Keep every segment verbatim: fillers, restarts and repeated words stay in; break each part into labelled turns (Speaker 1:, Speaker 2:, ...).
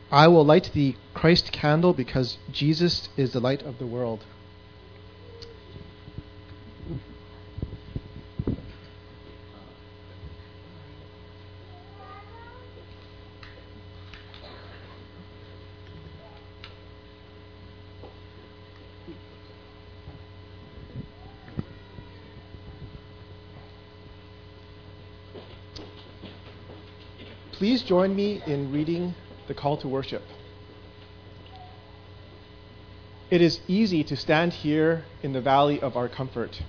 Speaker 1: I will light the Christ candle because Jesus is the light of the world. Please join me in reading the call to worship. It is easy to stand here in the valley of our comfort.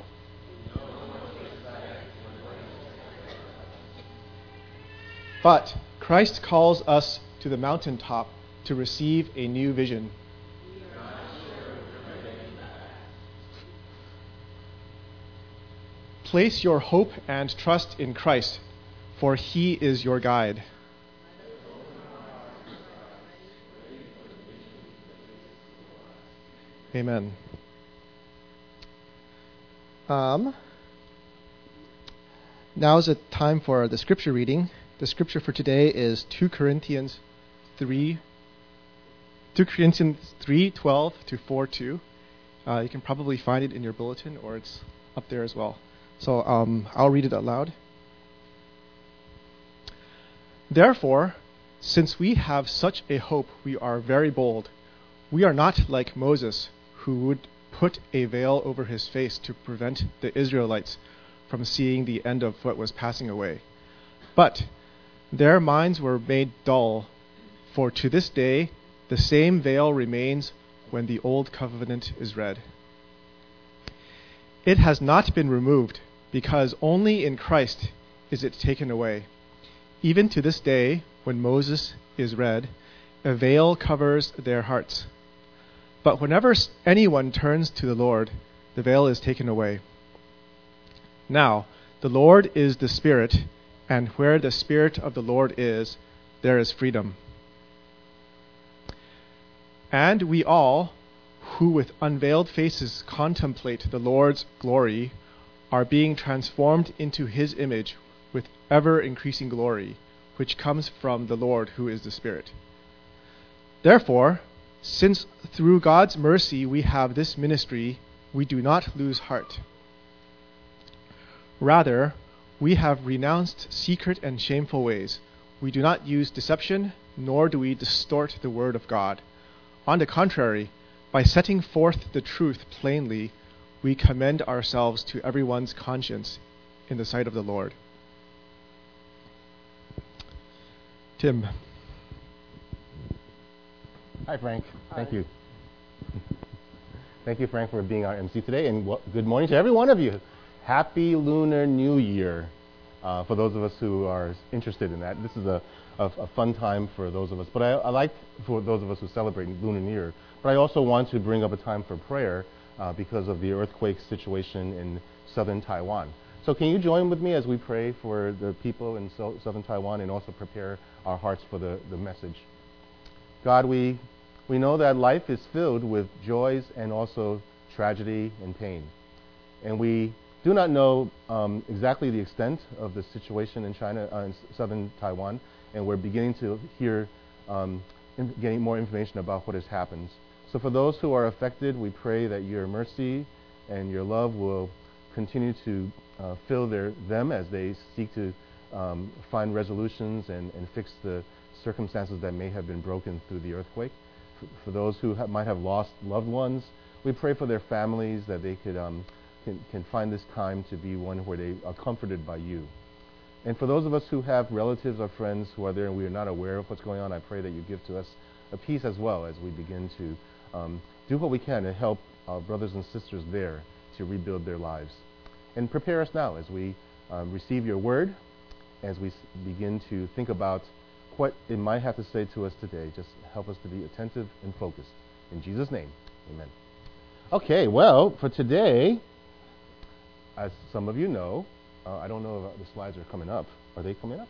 Speaker 1: But Christ calls us to the mountaintop to receive a new vision. Place your hope and trust in Christ, for He is your guide. Amen. Um, now is the time for the scripture reading. The scripture for today is Second Corinthians three, Second Corinthians three twelve to four two. Uh, you can probably find it in your bulletin, or it's up there as well. So um, I'll read it out loud. Therefore, since we have such a hope, we are very bold. We are not like Moses, who would put a veil over his face to prevent the Israelites from seeing the end of what was passing away. But their minds were made dull, for to this day the same veil remains when the old covenant is read. It has not been removed, because only in Christ is it taken away. Even to this day, when Moses is read, a veil covers their hearts. But whenever anyone turns to the Lord, the veil is taken away. Now, the Lord is the Spirit, and where the Spirit of the Lord is, there is freedom. And we all, who with unveiled faces contemplate the Lord's glory, are being transformed into His image with ever-increasing glory, which comes from the Lord who is the Spirit. Therefore, since through God's mercy we have this ministry, we do not lose heart. Rather, we have renounced secret and shameful ways. We do not use deception, nor do we distort the word of God. On the contrary, by setting forth the truth plainly, we commend ourselves to everyone's conscience in the sight of the Lord. Tim.
Speaker 2: Hi, Frank. Hi. Thank you. Thank you, Frank, for being our M C today, and w- good morning to every one of you. Happy Lunar New Year uh, for those of us who are interested in that. This is a, a, a fun time for those of us, but I, I like for those of us who celebrate Lunar New Year. But I also want to bring up a time for prayer uh, because of the earthquake situation in southern Taiwan. So can you join with me as we pray for the people in so- southern Taiwan and also prepare our hearts for the, the message? God, we we know that life is filled with joys and also tragedy and pain. And we do not know um, exactly the extent of the situation in China, uh, in southern Taiwan, and we're beginning to hear, um, in, getting more information about what has happened. So for those who are affected, we pray that your mercy and your love will continue to uh, fill their, them as they seek to um, find resolutions and, and fix the circumstances that may have been broken through the earthquake. For, for those who ha- might have lost loved ones, we pray for their families that they could um, can, can find this time to be one where they are comforted by you. And for those of us who have relatives or friends who are there and we are not aware of what's going on, I pray that you give to us a peace as well as we begin to um, do what we can to help our brothers and sisters there to rebuild their lives. And prepare us now as we um, receive your word, as we s- begin to think about what it might have to say to us today. Just help us to be attentive and focused. In Jesus' name, amen. Okay, well, for today, as some of you know, uh, I don't know if the slides are coming up. Are they coming up?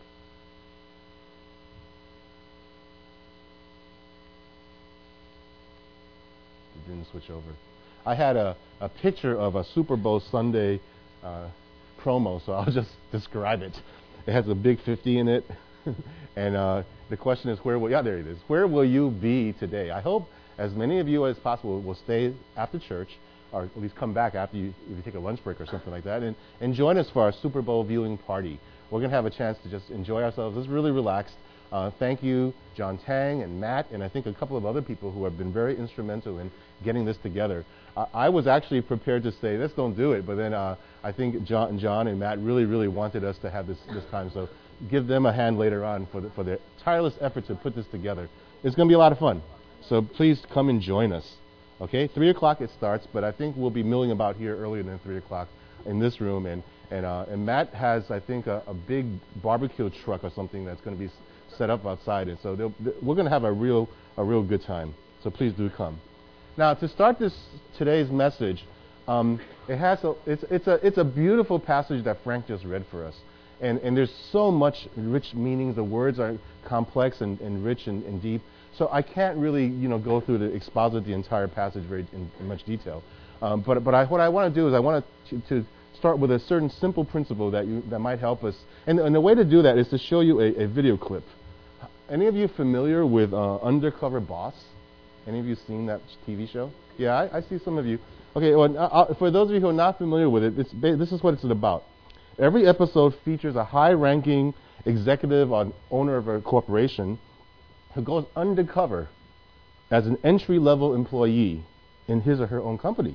Speaker 2: It didn't switch over. I had a, a picture of a Super Bowl Sunday uh, promo, so I'll just describe it. It has a big fifty in it. and uh, the question is, where will, yeah, there it is. Where will you be today? I hope as many of you as possible will stay after church, or at least come back after you, if you take a lunch break or something like that, and, and join us for our Super Bowl viewing party. We're going to have a chance to just enjoy ourselves. It's really relaxed. Uh, thank you, John Tang and Matt, and I think a couple of other people who have been very instrumental in getting this together. Uh, I was actually prepared to say, let's don't do it, but then uh, I think John, John and Matt really, really wanted us to have this, this time, so give them a hand later on for, the, for their tireless effort to put this together. It's going to be a lot of fun, so please come and join us. Okay, three o'clock it starts, but I think we'll be milling about here earlier than three o'clock in this room. And and, uh, and Matt has, I think, a, a big barbecue truck or something that's going to be s- set up outside, and so they'll- th- we're going to have a real a real good time. So please do come. Now, to start this today's message, um, it has a, it's it's a it's a beautiful passage that Frank just read for us, and and there's so much rich meanings. The words are complex and, and rich and, and deep. So I can't really, you know, go through the exposit the entire passage very in, in much detail. Um, but but I, what I want to do is I want to, to start with a certain simple principle that you that might help us. And, and the way to do that is to show you a, a video clip. Any of you familiar with uh, Undercover Boss? Any of you seen that T V show? Yeah, I, I see some of you. Okay, well, uh, for those of you who are not familiar with it, it's ba- this is what it's about. Every episode features a high-ranking executive or owner of a corporation who goes undercover as an entry-level employee in his or her own company.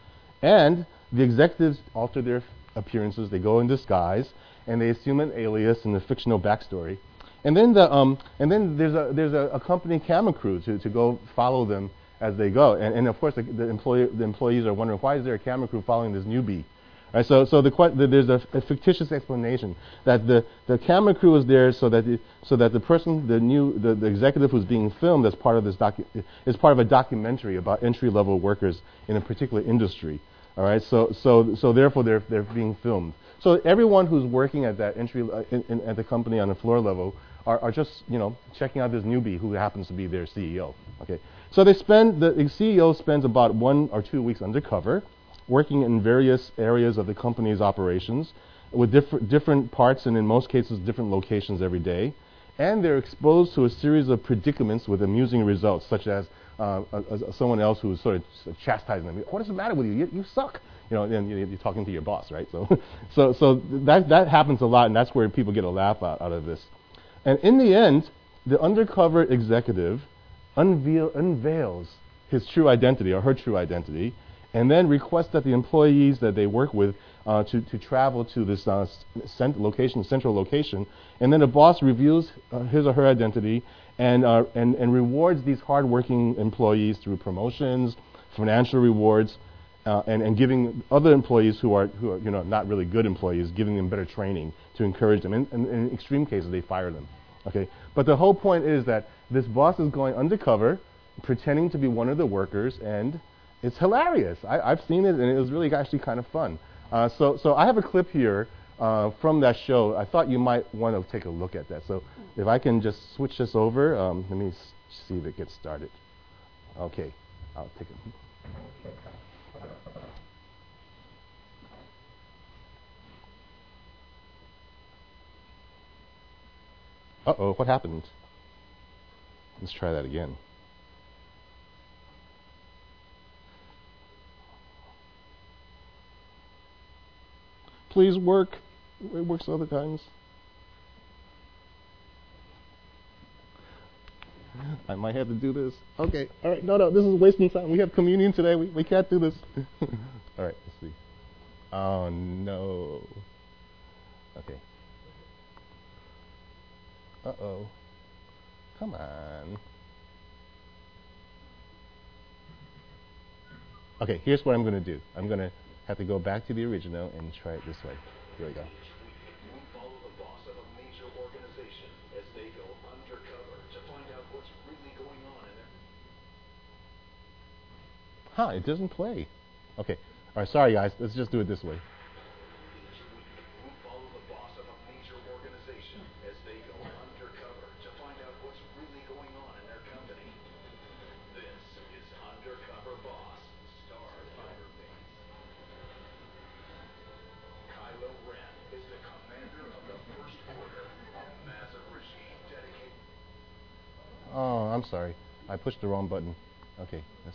Speaker 2: And the executives alter their appearances. They go in disguise, and they assume an alias and a fictional backstory. And then the um, and then there's a there's a, a company camera crew to, to go follow them as they go. And, and of course, the, the, employee, the employees are wondering, why is there a camera crew following this newbie? Right, so so the, the, there's a, a fictitious explanation that the, the camera crew is there so that the, so that the person, the new the, the executive who's being filmed as part of this docu- is part of a documentary about entry level workers in a particular industry. All right, so so so therefore they're they're being filmed. So everyone who's working at that entry uh, in, in, at the company on the floor level are, are just you know checking out this newbie who happens to be their C E O. Okay, so they spend the C E O spends about one or two weeks undercover, working in various areas of the company's operations with different different parts and in most cases different locations every day. And they're exposed to a series of predicaments with amusing results, such as uh, a, a, someone else who's sort of chastising them. What is the matter with you? You, you suck. You know, and you're talking to your boss, right? So, so, so that that happens a lot, and that's where people get a laugh out, out of this. And in the end, the undercover executive unveil, unveils his true identity or her true identity, and then requests that the employees that they work with uh, to, to travel to this uh, cent- location, central location, and then the boss reveals uh, his or her identity and, uh, and, and rewards these hardworking employees through promotions, financial rewards, uh, and, and giving other employees who are, who are you know, not really good employees, giving them better training to encourage them. And, and, and in extreme cases, they fire them. Okay? But the whole point is that this boss is going undercover, pretending to be one of the workers, and it's hilarious. I, I've seen it, and it was really actually kind of fun. Uh, so, so I have a clip here uh, from that show. I thought you might want to take a look at that. So if I can just switch this over, um, let me s- see if it gets started. Okay, I'll take it. Uh-oh, what happened? Let's try that again. Please work. It works other times. I might have to do this. Okay. All right. No, no. This is wasting time. We have communion today. We we can't do this. All right. Let's see. Oh no. Okay. Uh oh. Come on. Okay. Here's what I'm going to do. I'm going to have to go back to the original and try it this way. Here we go. Huh, it doesn't play. Okay. All right, sorry guys. Let's just do it this way. Oh, I'm sorry. I pushed the wrong button. Okay. That's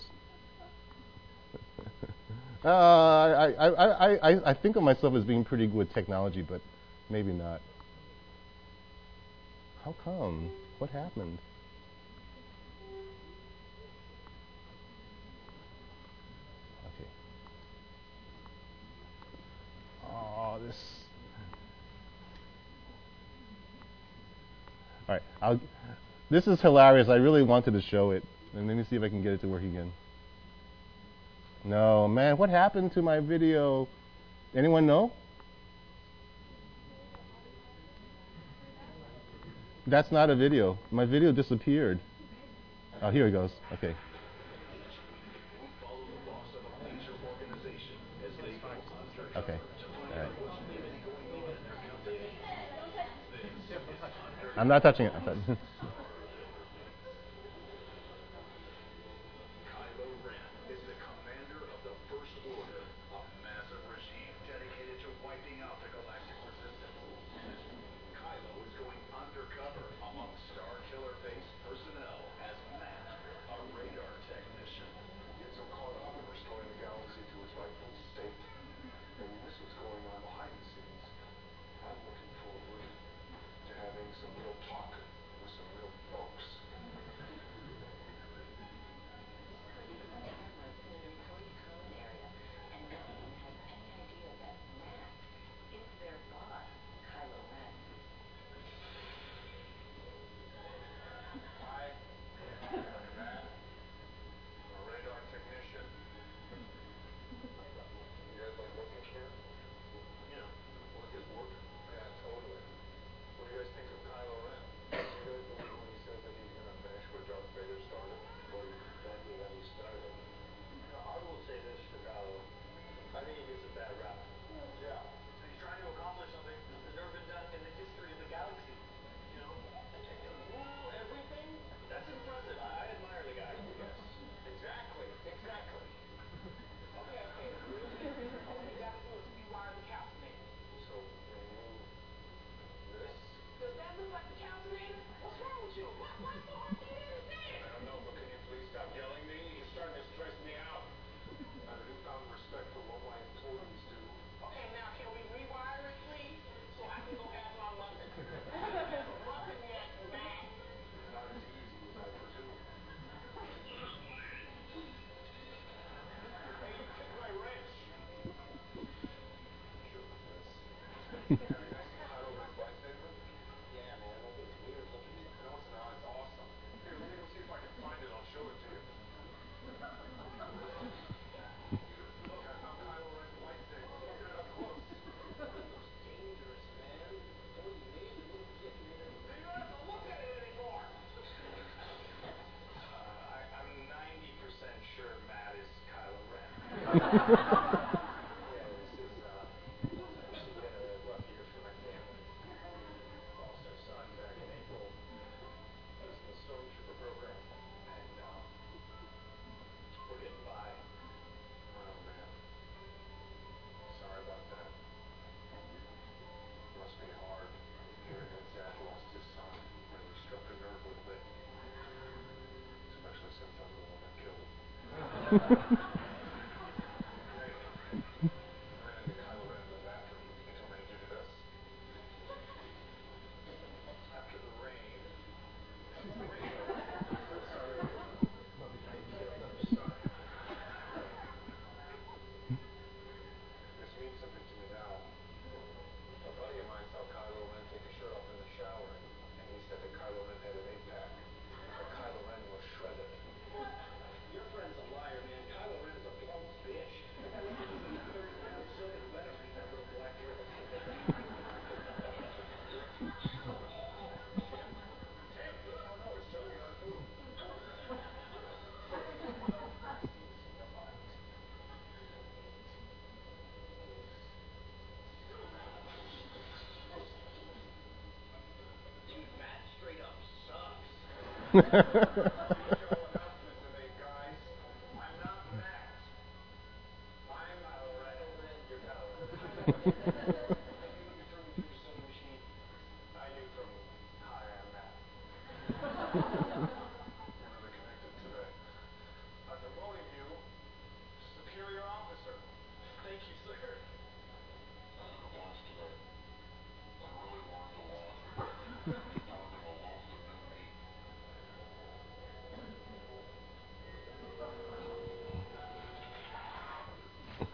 Speaker 2: uh, I, I, I, I, I think of myself as being pretty good with technology, but maybe not. How come? What happened? Okay. Oh, this. All right. I'll, this is hilarious. I really wanted to show it. And let me see if I can get it to work again. No, man, what happened to my video? Anyone know? That's not a video. My video disappeared. Oh, here it goes. Okay. Okay. All right. I'm not touching it. I'm touching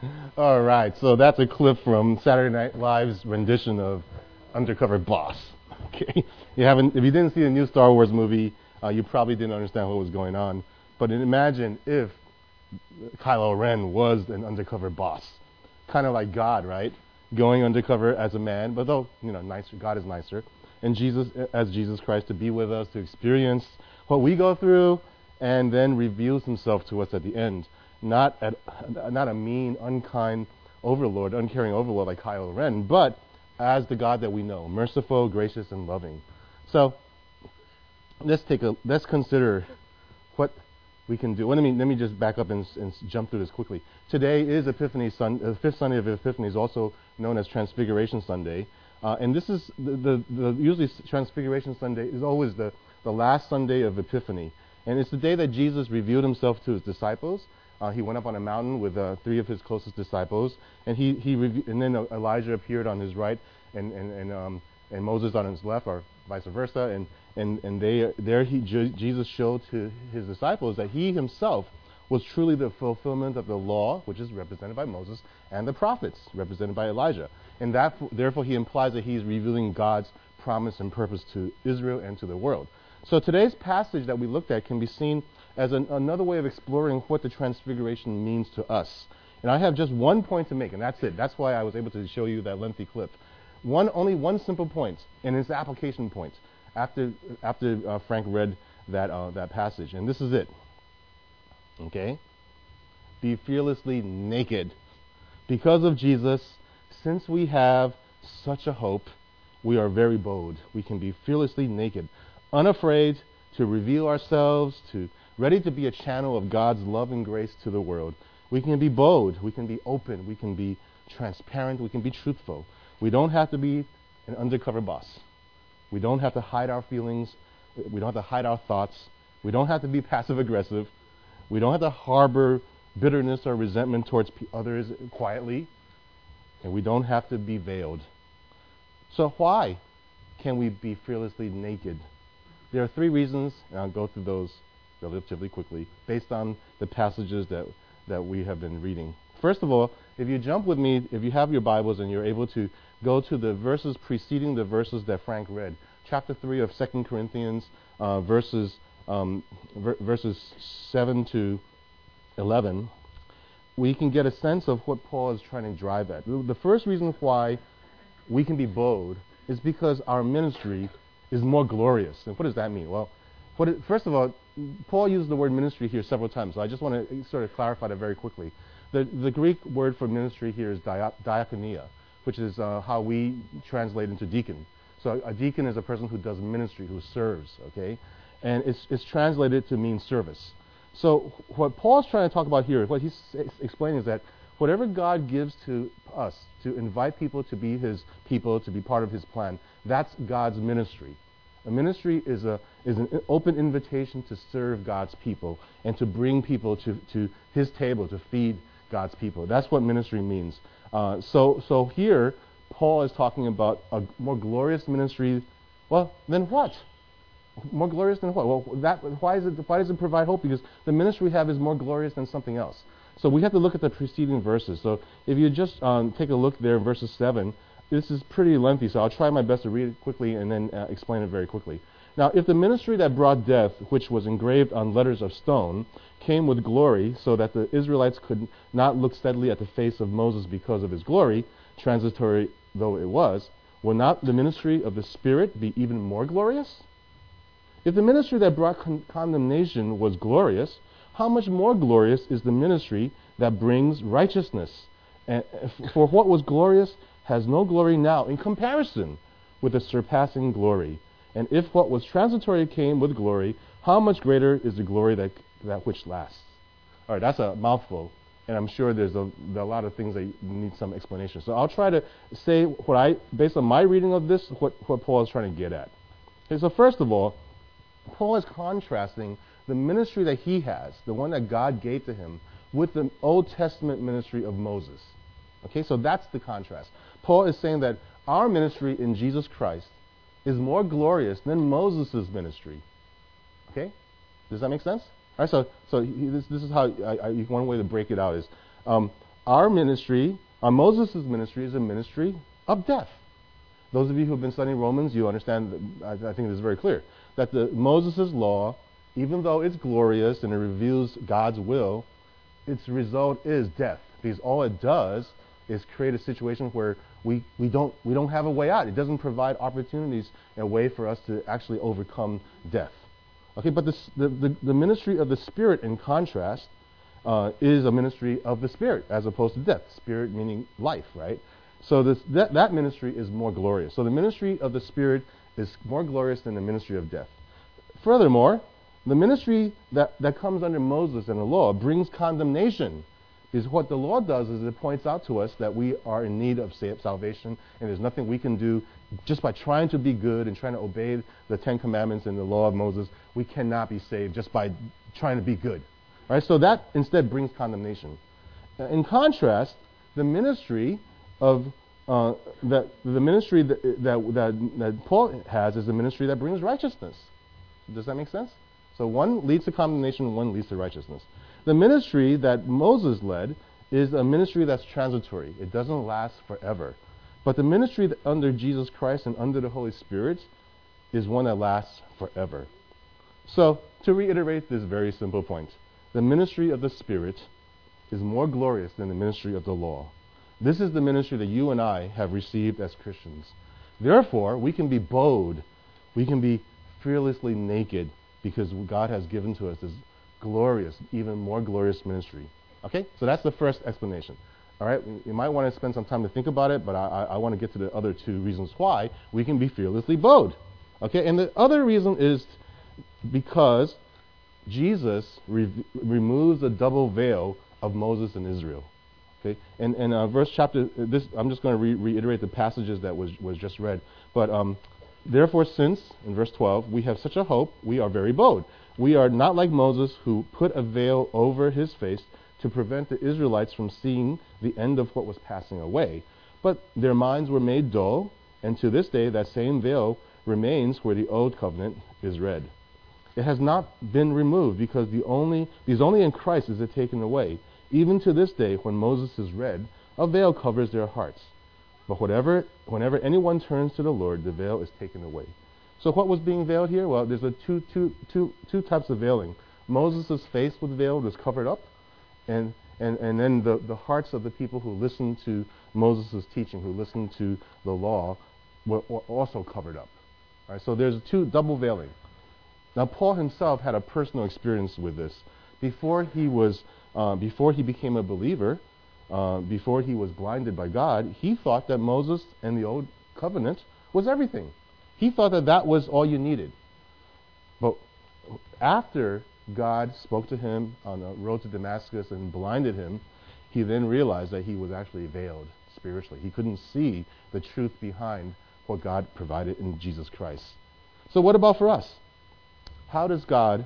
Speaker 2: All right, so that's a clip from Saturday Night Live's rendition of Undercover Boss. Okay, you haven't, if you didn't see the new Star Wars movie, uh, you probably didn't understand what was going on. But imagine if Kylo Ren was an undercover boss, kind of like God, right? Going undercover as a man, but though you know, nicer, God is nicer, and Jesus as Jesus Christ to be with us, to experience what we go through, and then reveals Himself to us at the end. Not at, not a mean, unkind overlord, uncaring overlord like Kylo Ren, but as the God that we know, merciful, gracious, and loving. So let's take a let's consider what we can do. Well, let me let me just back up and, and jump through this quickly. Today is Epiphany Sunday. The fifth Sunday of Epiphany is also known as Transfiguration Sunday, uh, and this is the, the, the usually Transfiguration Sunday is always the the last Sunday of Epiphany, and it's the day that Jesus revealed Himself to His disciples. Uh, he went up on a mountain with uh, three of His closest disciples, and he he rev- and then uh, Elijah appeared on His right, and and and, um, and Moses on His left, or vice versa, and and and they uh, there he Je- Jesus showed to His disciples that He Himself was truly the fulfillment of the law, which is represented by Moses, and the prophets, represented by Elijah, and that therefore He implies that He is revealing God's promise and purpose to Israel and to the world. So today's passage that we looked at can be seen as an, another way of exploring what the Transfiguration means to us. And I have just one point to make, and that's it. That's why I was able to show you that lengthy clip. One, only one simple point, and it's the application point. After after uh, Frank read that uh, that passage, and this is it. Okay, be fearlessly naked, because of Jesus. Since we have such a hope, we are very bold. We can be fearlessly naked, unafraid to reveal ourselves, to ready to be a channel of God's love and grace to the world. We can be bold, we can be open, we can be transparent, we can be truthful. We don't have to be an undercover boss. We don't have to hide our feelings. We don't have to hide our thoughts. We don't have to be passive aggressive. We don't have to harbor bitterness or resentment towards p- others quietly. And we don't have to be veiled. So why can we be fearlessly naked? There are three reasons, and I'll go through those relatively quickly, based on the passages that, that we have been reading. First of all, if you jump with me, if you have your Bibles and you're able to go to the verses preceding the verses that Frank read, chapter three of Second Corinthians, uh, verses um, ver- verses seven to eleven, we can get a sense of what Paul is trying to drive at. The first reason why we can be bold is because our ministry is more glorious. And what does that mean? Well, what it, first of all, Paul uses the word ministry here several times, so I just want to sort of clarify that very quickly. The, the Greek word for ministry here is dia- diakonia, which is uh, how we translate into deacon. So a deacon is a person who does ministry, who serves, okay? And it's, it's translated to mean service. So what Paul's trying to talk about here, what he's s- explaining is that whatever God gives to us to invite people to be His people, to be part of His plan, that's God's ministry. A ministry is a is an open invitation to serve God's people and to bring people to, to His table, to feed God's people. That's what ministry means. Uh, so so here, Paul is talking about a more glorious ministry. Well, then what? More glorious than what? Well, that why is it? Why does it provide hope? Because the ministry we have is more glorious than something else. So we have to look at the preceding verses. So if you just um, take a look there in verses seven, this is pretty lengthy, so I'll try my best to read it quickly and then uh, explain it very quickly. Now, if the ministry that brought death, which was engraved on letters of stone, came with glory, so that the Israelites could not look steadily at the face of Moses because of his glory, transitory though it was, will not the ministry of the Spirit be even more glorious? If the ministry that brought con- condemnation was glorious, how much more glorious is the ministry that brings righteousness? And for what was glorious has no glory now in comparison with the surpassing glory. And if what was transitory came with glory, how much greater is the glory that that which lasts? All right, that's a mouthful, and I'm sure there's a, there are a lot of things that need some explanation. So I'll try to say what I, based on my reading of this, what, what Paul is trying to get at. Okay, so first of all, Paul is contrasting the ministry that he has, the one that God gave to him, with the Old Testament ministry of Moses. Okay, so that's the contrast. Paul is saying that our ministry in Jesus Christ is more glorious than Moses' ministry. Okay? Does that make sense? All right, so so he, this, this is how I, I, one way to break it out is um, our ministry, uh, Moses' ministry, is a ministry of death. Those of you who have been studying Romans, you understand, that, I, I think this is very clear, that the Moses' law, even though it's glorious and it reveals God's will, its result is death. Because all it does is create a situation where we, we, don't, we don't have a way out. It doesn't provide opportunities and a way for us to actually overcome death. Okay, but this, the, the, the ministry of the Spirit, in contrast, uh, is a ministry of the Spirit as opposed to death. Spirit meaning life, right? So this, that, that ministry is more glorious. So the ministry of the Spirit is more glorious than the ministry of death. Furthermore, the ministry that, that comes under Moses and the law brings condemnation. Because what the law does is it points out to us that we are in need of salvation, and there's nothing we can do just by trying to be good and trying to obey the Ten Commandments and the law of Moses. We cannot be saved just by trying to be good. All right, so that instead brings condemnation. In contrast, the ministry of uh, that the ministry that, that that that Paul has is the ministry that brings righteousness. Does that make sense? So one leads to condemnation, one leads to righteousness. The ministry that Moses led is a ministry that's transitory. It doesn't last forever. But the ministry that under Jesus Christ and under the Holy Spirit is one that lasts forever. So, to reiterate this very simple point, the ministry of the Spirit is more glorious than the ministry of the law. This is the ministry that you and I have received as Christians. Therefore, we can be bold. We can be fearlessly naked because God has given to us this glorious, even more glorious ministry. Okay? So that's the first explanation. All right? You might want to spend some time to think about it, but I, I, I want to get to the other two reasons why we can be fearlessly bold. Okay? And the other reason is because Jesus re- removes the double veil of Moses and Israel. Okay? And, and uh, verse chapter, this I'm just going to re- reiterate the passages that was, was just read. But um, therefore, since, in verse twelve, we have such a hope, we are very bold. We are not like Moses, who put a veil over his face to prevent the Israelites from seeing the end of what was passing away. But their minds were made dull, and to this day that same veil remains where the old covenant is read. It has not been removed because the only because only in Christ is it taken away. Even to this day, when Moses is read, a veil covers their hearts. But whatever, whenever anyone turns to the Lord, the veil is taken away. So what was being veiled here? Well, there's a two, two, two, two types of veiling. Moses' face was veiled, was covered up, and, and, and then the, the hearts of the people who listened to Moses' teaching, who listened to the law, were also covered up. All right, so there's two double veiling. Now, Paul himself had a personal experience with this. Before he was, uh, before he became a believer, uh, before he was blinded by God, he thought that Moses and the old covenant was everything. He thought that that was all you needed. But after God spoke to him on the road to Damascus and blinded him, he then realized that he was actually veiled spiritually. He couldn't see the truth behind what God provided in Jesus Christ. So what about for us? How does God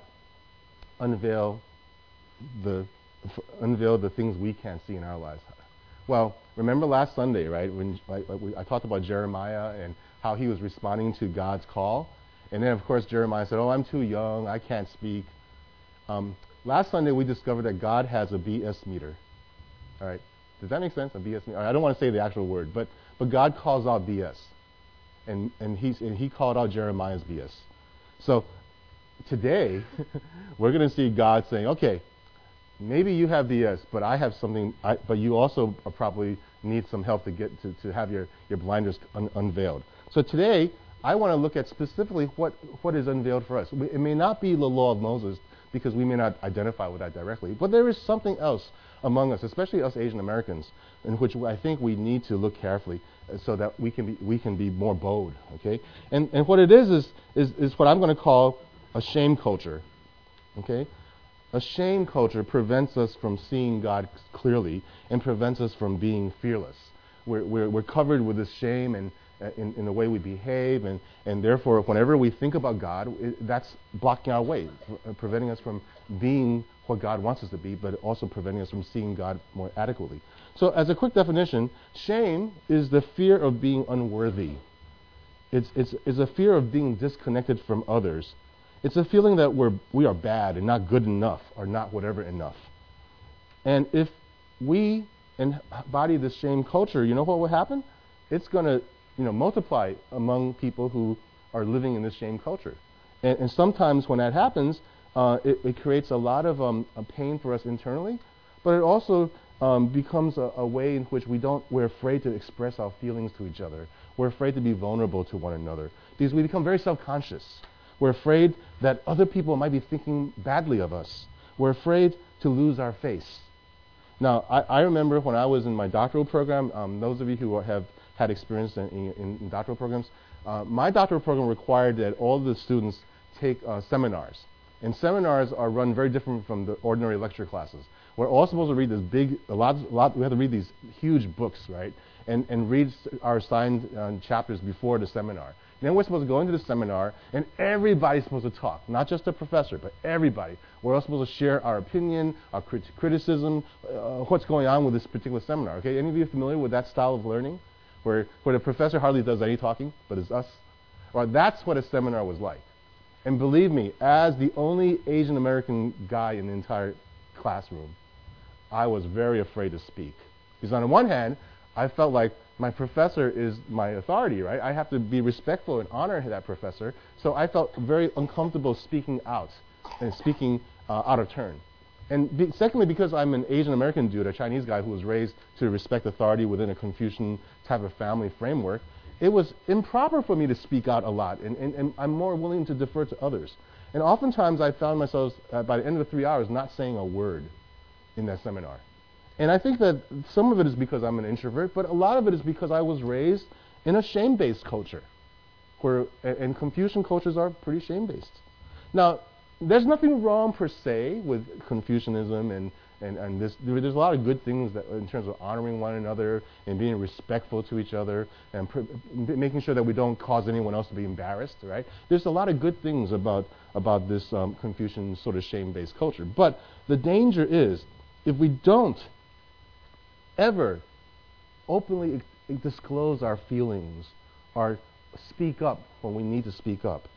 Speaker 2: unveil the f- unveil the things we can't see in our lives? Well, remember last Sunday, right, when I, I talked about Jeremiah and how he was responding to God's call. And then, of course, Jeremiah said, oh, I'm too young, I can't speak. Um, last Sunday, we discovered that God has a B S meter. All right, does that make sense, a B S meter? I don't want to say the actual word, but but God calls out B S. And, and, he's, and he called out Jeremiah's B S. So today, we're going to see God saying, okay, maybe you have B S, but I have something, I, but you also probably need some help to get to, to have your, your blinders un- unveiled. So today, I want to look at specifically what, what is unveiled for us. We, it may not be the law of Moses, because we may not identify with that directly, but there is something else among us, especially us Asian Americans, in which I think we need to look carefully uh, so that we can be we can be more bold. Okay, and and what it is is is, is what I'm going to call a shame culture. Okay, a shame culture prevents us from seeing God clearly and prevents us from being fearless. We're we're, we're covered with this shame and. Uh, in, in the way we behave, and, and therefore, whenever we think about God, it, that's blocking our way, uh, preventing us from being what God wants us to be, but also preventing us from seeing God more adequately. So, as a quick definition, shame is the fear of being unworthy. It's, it's, it's a fear of being disconnected from others. It's a feeling that we're, we are bad and not good enough, or not whatever enough. And if we and embody this shame culture, you know what will happen? It's going to, you know, multiply among people who are living in this shame culture. And, and sometimes when that happens, uh, it, it creates a lot of um, a pain for us internally, but it also um, becomes a, a way in which we don't, we're afraid to express our feelings to each other. We're afraid to be vulnerable to one another because we become very self-conscious. We're afraid that other people might be thinking badly of us. We're afraid to lose our face. Now, I, I remember when I was in my doctoral program, um, those of you who have had experience in, in, in doctoral programs, uh, my doctoral program required that all the students take uh, seminars. And seminars are run very different from the ordinary lecture classes. We're all supposed to read this big, a lot, a lot we have to read these huge books, right? And, and read our assigned uh, chapters before the seminar. And then we're supposed to go into the seminar, and everybody's supposed to talk, not just the professor, but everybody. We're all supposed to share our opinion, our crit criticism, uh, what's going on with this particular seminar. Okay, any of you familiar with that style of learning, where where the professor hardly does any talking, but it's us? Well, that's what a seminar was like. And believe me, as the only Asian American guy in the entire classroom, I was very afraid to speak. Because on the one hand, I felt like my professor is my authority, right? I have to be respectful and honor that professor. So I felt very uncomfortable speaking out and speaking uh, out of turn. And be secondly, because I'm an Asian American dude, a Chinese guy who was raised to respect authority within a Confucian type of family framework, it was improper for me to speak out a lot, and, and, and I'm more willing to defer to others. And oftentimes I found myself, uh, by the end of the three hours, not saying a word in that seminar. And I think that some of it is because I'm an introvert, but a lot of it is because I was raised in a shame-based culture, where, and Confucian cultures are pretty shame-based. Now, there's nothing wrong per se with Confucianism, and, and, and this, there, there's a lot of good things that, in terms of honoring one another and being respectful to each other and pr making sure that we don't cause anyone else to be embarrassed, right? There's a lot of good things about, about this um, Confucian sort of shame-based culture. But the danger is, if we don't ever openly disclose our feelings or speak up when we need to speak up,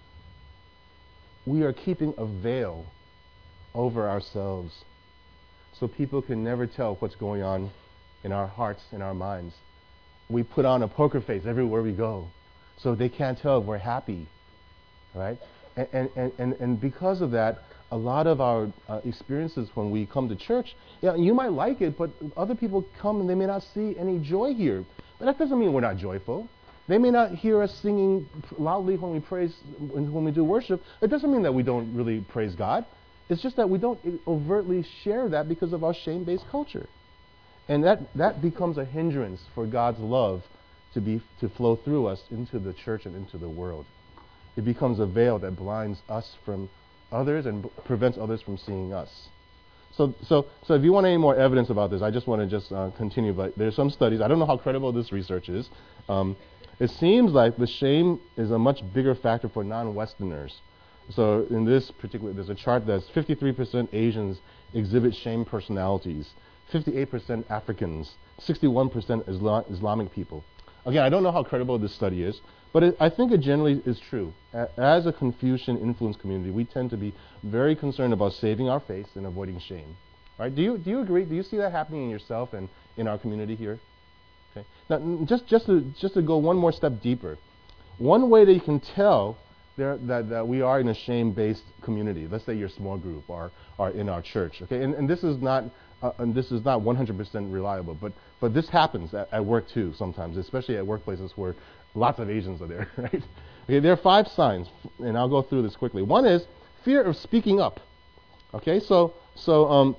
Speaker 2: we are keeping a veil over ourselves so people can never tell what's going on in our hearts and our minds. We put on a poker face everywhere we go so they can't tell if we're happy, right? And, and, and, and, and because of that, a lot of our uh, experiences when we come to church, yeah, you might like it, but other people come and they may not see any joy here. But that doesn't mean we're not joyful. They may not hear us singing loudly when we praise, when we do worship. It doesn't mean that we don't really praise God. It's just that we don't overtly share that because of our shame-based culture. And that, that becomes a hindrance for God's love to, be, to flow through us into the church and into the world. It becomes a veil that blinds us from others and b prevents others from seeing us. So, so, so if you want any more evidence about this, I just want to just uh, continue. But there's some studies. I don't know how credible this research is. Um, it seems like the shame is a much bigger factor for non-Westerners. So in this particular, there's a chart that's fifty-three percent Asians exhibit shame personalities, fifty-eight percent Africans, sixty-one percent Isla Islamic people. Again, I don't know how credible this study is, but it, I think it generally is true. A as a Confucian-influenced community, we tend to be very concerned about saving our face and avoiding shame. Right? Do you, do you agree? Do you see that happening in yourself and in our community here? Okay. Now, just, just, to, just to go one more step deeper, one way that you can tell there, that, that we are in a shame-based community, let's say your small group or, or in our church, okay? And, and this is not Uh, and this is not one hundred percent reliable, but, but this happens at, at work too sometimes, especially at workplaces where lots of Asians are there, right? Okay, there are five signs, and I'll go through this quickly. One is fear of speaking up. Okay, so, so um,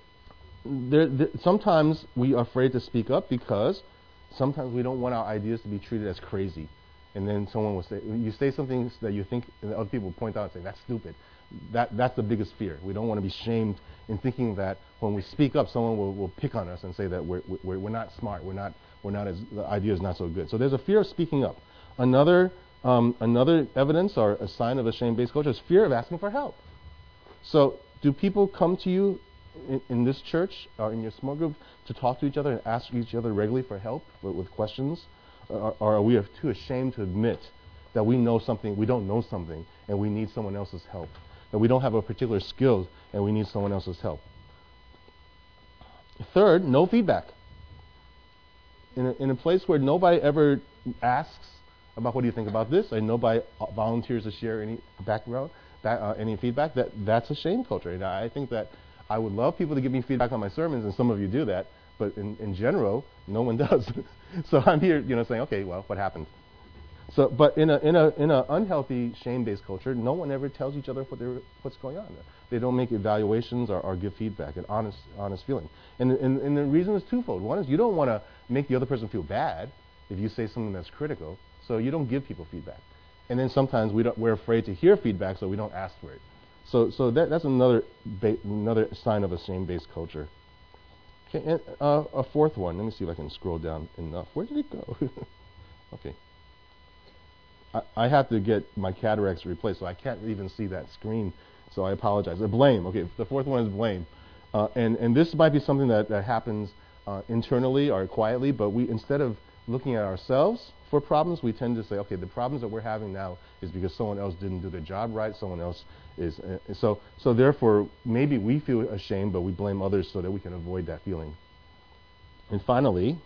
Speaker 2: there, there, sometimes we are afraid to speak up because sometimes we don't want our ideas to be treated as crazy. And then someone will say, you say something that you think, and other people will point out and say, that's stupid. That, that's the biggest fear. We don't want to be shamed in thinking that when we speak up, someone will, will pick on us and say that we're, we're, we're not smart, we're not, we're not as, the idea is not so good. So there's a fear of speaking up. Another, um, another evidence or a sign of a shame-based culture is fear of asking for help. So do people come to you in, in this church or in your small group to talk to each other and ask each other regularly for help with, with questions? Or, or are we too ashamed to admit that we know something, we don't know something, and we need someone else's help? That we don't have a particular skill and we need someone else's help. Third, no feedback. in a, in a place where nobody ever asks about what do you think about this, and nobody volunteers to share any background, that, uh, any feedback, that that's a shame culture. And I think that I would love people to give me feedback on my sermons, and some of you do that, but in, in general, no one does. So I'm here, you know, saying, okay, well, what happened? So, but in a in a in an unhealthy shame-based culture, no one ever tells each other what they're, what's going on. They don't make evaluations or, or give feedback, an honest honest feeling. And, and and the reason is twofold. One is you don't want to make the other person feel bad if you say something that's critical, so you don't give people feedback. And then sometimes we don't, we're afraid to hear feedback, so we don't ask for it. So so that that's another ba- another sign of a shame-based culture. Okay, and, uh, a fourth one. Let me see if I can scroll down enough. Where did it go? Okay. I have to get my cataracts replaced, so I can't even see that screen, so I apologize. Uh, blame, okay, the fourth one is blame. Uh, and, and this might be something that, that happens uh, internally or quietly, but we, instead of looking at ourselves for problems, we tend to say, okay, the problems that we're having now is because someone else didn't do their job right, someone else is, uh, so, so therefore, maybe we feel ashamed, but we blame others so that we can avoid that feeling. And finally,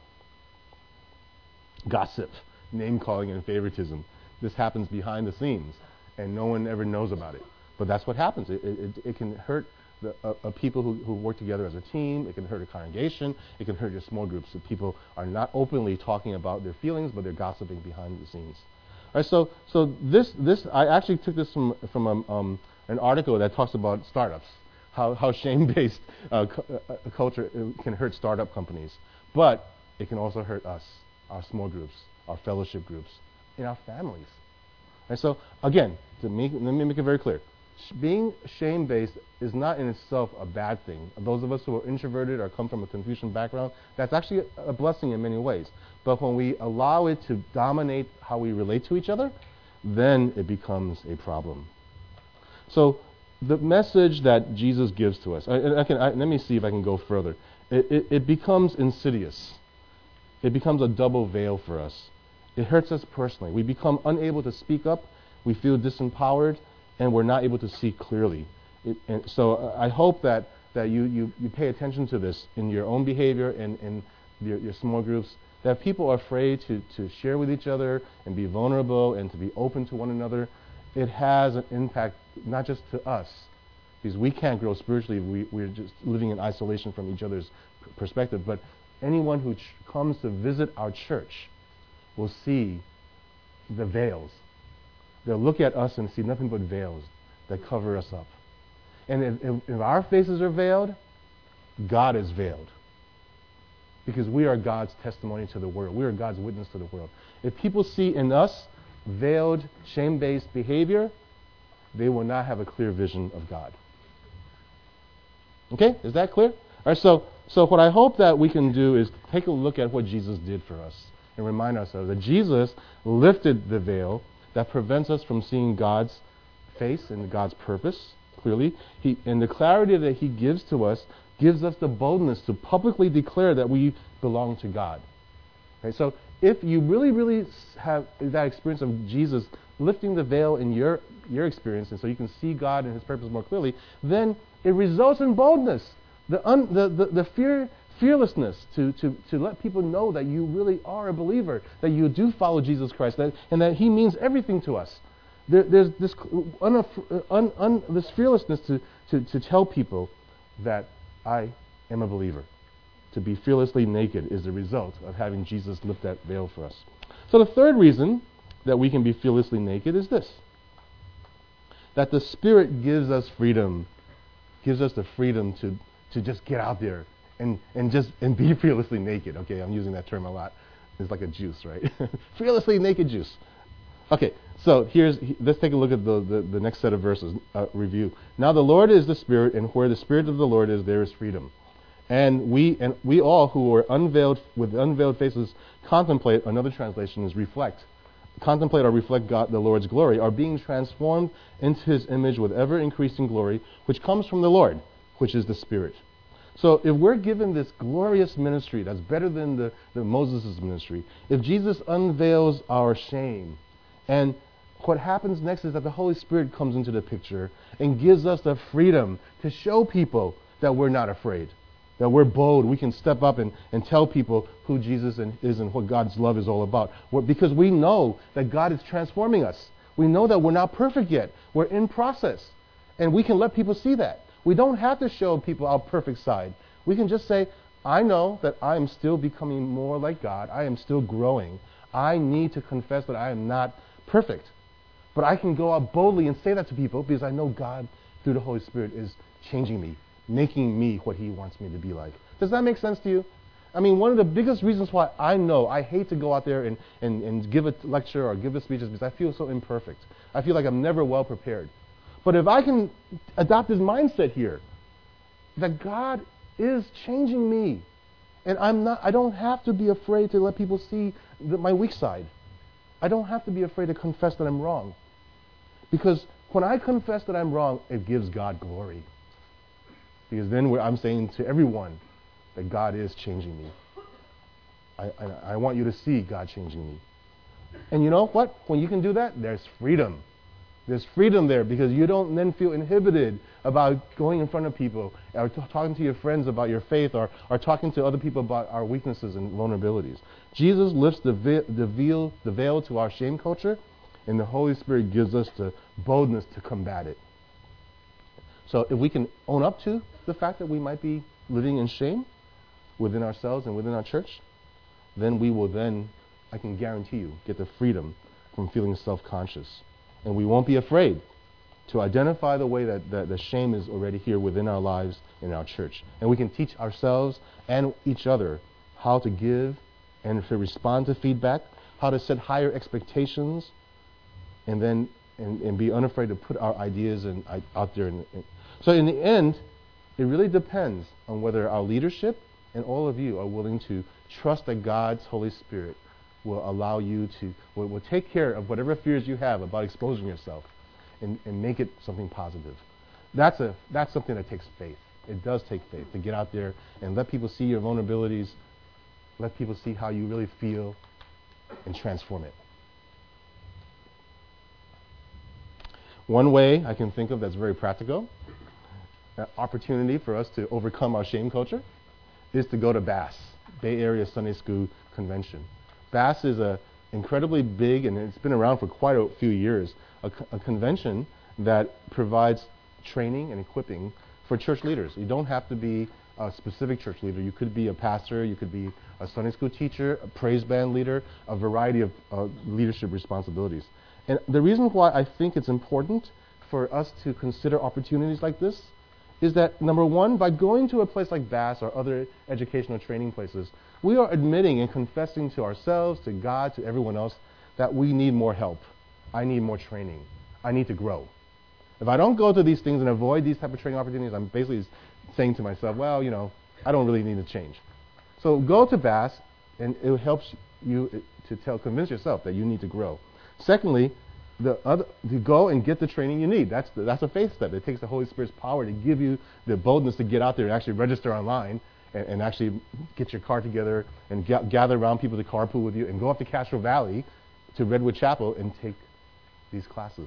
Speaker 2: gossip, name-calling, and favoritism. This happens behind the scenes, and no one ever knows about it. But that's what happens. It, it, it can hurt the, uh, uh, people who, who work together as a team. It can hurt a congregation. It can hurt your small groups if people are not openly talking about their feelings, but they're gossiping behind the scenes. All right, so so this this I actually took this from from um, um, an article that talks about startups, how how shame-based uh, cu- uh, culture can hurt startup companies, but it can also hurt us, our small groups, our fellowship groups, in our families. And so, again, to make, let me make it very clear. Sh- being shame-based is not in itself a bad thing. Those of us who are introverted or come from a Confucian background, that's actually a, a blessing in many ways. But when we allow it to dominate how we relate to each other, then it becomes a problem. So the message that Jesus gives to us, I, I can, I, let me see if I can go further. It, it, it becomes insidious. It becomes a double veil for us. It hurts us personally. We become unable to speak up. We feel disempowered, and we're not able to see clearly. It, and so uh, I hope that, that you, you, you pay attention to this in your own behavior and in your, your small groups, that people are afraid to, to share with each other and be vulnerable and to be open to one another. It has an impact not just to us, because we can't grow spiritually if we, we're just living in isolation from each other's p- perspective, but anyone who ch- comes to visit our church will see the veils. They'll look at us and see nothing but veils that cover us up. And if, if, if our faces are veiled, God is veiled. Because we are God's testimony to the world. We are God's witness to the world. If people see in us veiled, shame-based behavior, they will not have a clear vision of God. Okay? Is that clear? All right, so, so what I hope that we can do is take a look at what Jesus did for us and remind ourselves that Jesus lifted the veil that prevents us from seeing God's face and God's purpose clearly. He, and the clarity that He gives to us gives us the boldness to publicly declare that we belong to God. Okay, so if you really, really have that experience of Jesus lifting the veil in your, your experience, and so you can see God and His purpose more clearly, then it results in boldness. The, un, the, the, the fear, fearlessness to, to, to let people know that you really are a believer, that you do follow Jesus Christ, that, and that He means everything to us. There, there's this, un, un, un, this fearlessness to, to, to tell people that I am a believer. To be fearlessly naked is the result of having Jesus lift that veil for us. So the third reason that we can be fearlessly naked is this: that the Spirit gives us freedom, gives us the freedom to, to just get out there and, and just and be fearlessly naked. Okay, I'm using that term a lot. It's like a juice, right? Fearlessly naked juice. Okay, so here's let's take a look at the, the, the next set of verses, uh, review. Now the Lord is the Spirit, and where the Spirit of the Lord is, there is freedom. And we and we all who are unveiled with unveiled faces contemplate, another translation is reflect, contemplate or reflect God, the Lord's glory, are being transformed into His image with ever-increasing glory, which comes from the Lord, which is the Spirit. So if we're given this glorious ministry that's better than the, the Moses' ministry, if Jesus unveils our shame, and what happens next is that the Holy Spirit comes into the picture and gives us the freedom to show people that we're not afraid. That we're bold. We can step up and, and tell people who Jesus and, is and what God's love is all about. We're, because we know that God is transforming us. We know that we're not perfect yet. We're in process. And we can let people see that. We don't have to show people our perfect side. We can just say, I know that I am still becoming more like God. I am still growing. I need to confess that I am not perfect. But I can go out boldly and say that to people because I know God, through the Holy Spirit, is changing me, making me what He wants me to be like. Does that make sense to you? I mean, one of the biggest reasons why I know I hate to go out there and, and, and give a lecture or give a speech is because I feel so imperfect. I feel like I'm never well prepared. But if I can adopt this mindset here, that God is changing me, and I'm not, I don't have to be afraid to let people see the, my weak side. I don't have to be afraid to confess that I'm wrong. Because when I confess that I'm wrong, it gives God glory. Because then I'm saying to everyone that God is changing me. I, I, I want you to see God changing me. And you know what? When you can do that, there's freedom. There's freedom there because you don't then feel inhibited about going in front of people or t- talking to your friends about your faith or, or talking to other people about our weaknesses and vulnerabilities. Jesus lifts the, ve- the, veil, the veil to our shame culture, and the Holy Spirit gives us the boldness to combat it. So if we can own up to the fact that we might be living in shame within ourselves and within our church, then we will then, I can guarantee you, get the freedom from feeling self-conscious. And we won't be afraid to identify the way that, that the shame is already here within our lives in our church. And we can teach ourselves and each other how to give and to respond to feedback, how to set higher expectations, and then and, and be unafraid to put our ideas in, uh, out there. In, in. So in the end, it really depends on whether our leadership and all of you are willing to trust that God's Holy Spirit will allow you to, will, will take care of whatever fears you have about exposing yourself and, and make it something positive. That's a that's something that takes faith. It does take faith to get out there and let people see your vulnerabilities, let people see how you really feel, and transform it. One way I can think of that's very practical, an opportunity for us to overcome our shame culture, is to go to B A S, Bay Area Sunday School Convention. B A S is a incredibly big, and it's been around for quite a few years, a, co- a convention that provides training and equipping for church leaders. You don't have to be a specific church leader. You could be a pastor, you could be a Sunday school teacher, a praise band leader, a variety of uh, leadership responsibilities. And the reason why I think it's important for us to consider opportunities like this is that, number one, by going to a place like B A S or other educational training places, we are admitting and confessing to ourselves, to God, to everyone else, that we need more help. I need more training. I need to grow. If I don't go to these things and avoid these type of training opportunities, I'm basically saying to myself, well, you know, I don't really need to change. So go to B A S, and it helps you to tell, convince yourself that you need to grow. Secondly, the other, to go and get the training you need. That's the, that's a faith step. It takes the Holy Spirit's power to give you the boldness to get out there and actually register online and, and actually get your car together and ga- gather around people to carpool with you and go up to Castro Valley to Redwood Chapel and take these classes.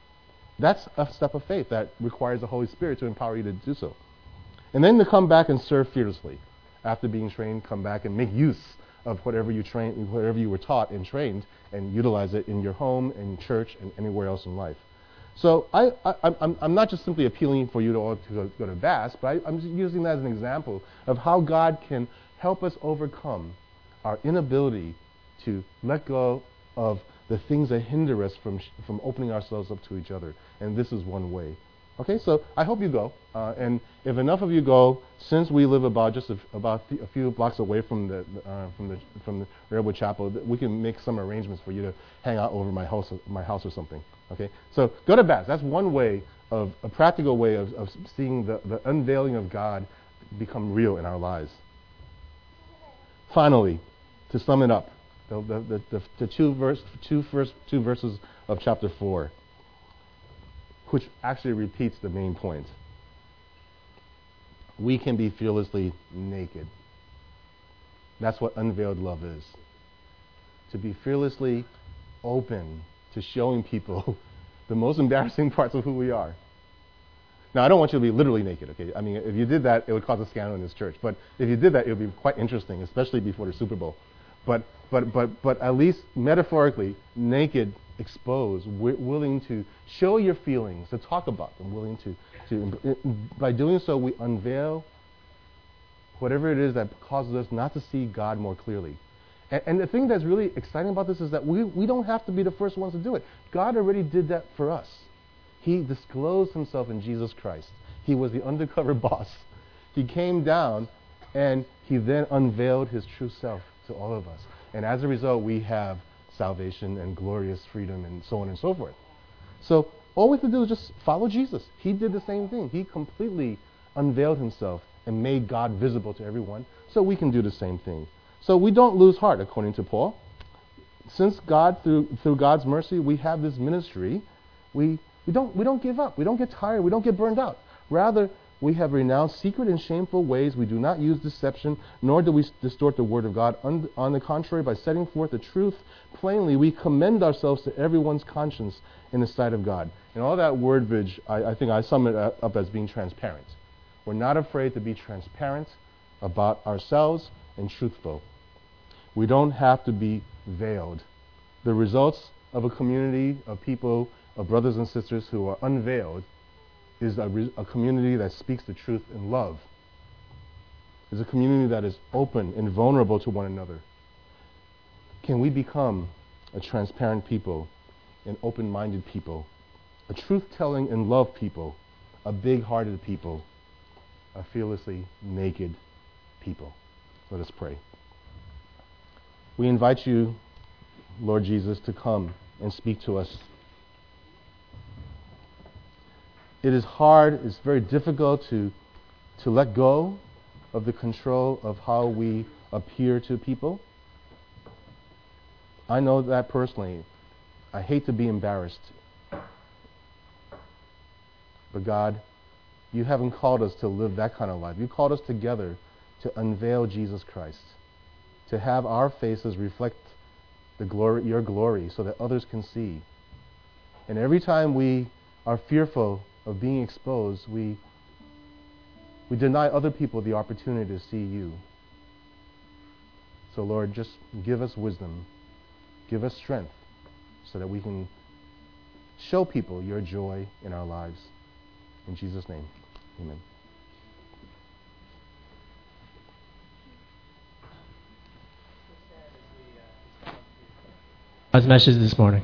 Speaker 2: That's a step of faith that requires the Holy Spirit to empower you to do so. And then to come back and serve fearlessly. After being trained, come back and make use of whatever you train, whatever you were taught and trained, and utilize it in your home, in church, and anywhere else in life. So I, I, I'm, I'm not just simply appealing for you to all to go, go to B A S, but I, I'm just using that as an example of how God can help us overcome our inability to let go of the things that hinder us from sh- from opening ourselves up to each other. And this is one way. Okay, so I hope you go. Uh, and if enough of you go, since we live about just a, f- about th- a few blocks away from the uh, from the from the Redwood Chapel, th- we can make some arrangements for you to hang out over my house, my house or something. Okay, so go to B A S. That's one way of a practical way of, of seeing the, the unveiling of God become real in our lives. Finally, to sum it up, the the, the, the, the two verse two first two verses of chapter four, which actually repeats the main point. We can be fearlessly naked. That's what unveiled love is. To be fearlessly open to showing people the most embarrassing parts of who we are. Now, I don't want you to be literally naked, okay? I mean, if you did that, it would cause a scandal in this church. But if you did that, it would be quite interesting, especially before the Super Bowl. But but but but at least metaphorically, naked, exposed, wi- willing to show your feelings, to talk about them, willing to to by doing so, we unveil whatever it is that causes us not to see God more clearly. And, and the thing that's really exciting about this is that we we don't have to be the first ones to do it. God already did that for us. He disclosed himself in Jesus Christ. He was the undercover boss. He came down and he then unveiled his true self to all of us. And as a result, we have salvation and glorious freedom and so on and so forth. So all we have to do is just follow Jesus. He did the same thing. He completely unveiled himself and made God visible to everyone. So we can do the same thing. So we don't lose heart, according to Paul. Since God, through through God's mercy, we have this ministry, we We don't, we don't give up. We don't get tired. We don't get burned out. Rather, we have renounced secret and shameful ways. We do not use deception, nor do we distort the word of God. On, on the contrary, by setting forth the truth plainly, we commend ourselves to everyone's conscience in the sight of God. And all that wordage, I, I think I sum it up as being transparent. We're not afraid to be transparent about ourselves and truthful. We don't have to be veiled. The results of a community of people, of brothers and sisters who are unveiled, is a, re- a community that speaks the truth in love. Is a community that is open and vulnerable to one another. Can we become a transparent people, an open-minded people, a truth-telling and love people, a big-hearted people, a fearlessly naked people? Let us pray. We invite you, Lord Jesus, to come and speak to us. It is hard, it's very difficult to, to let go of the control of how we appear to people. I know that personally. I hate to be embarrassed. But God, you haven't called us to live that kind of life. You called us together to unveil Jesus Christ, to have our faces reflect the glory, your glory, so that others can see. And every time we are fearful of being exposed, we we deny other people the opportunity to see you. So Lord, just give us wisdom, give us strength, so that we can show people your joy in our lives. In Jesus' name, amen.
Speaker 3: God's message this morning.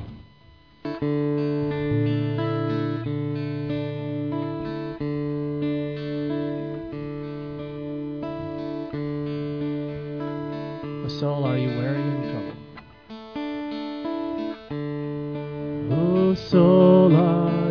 Speaker 1: O soul, are you weary and troubled? O soul, are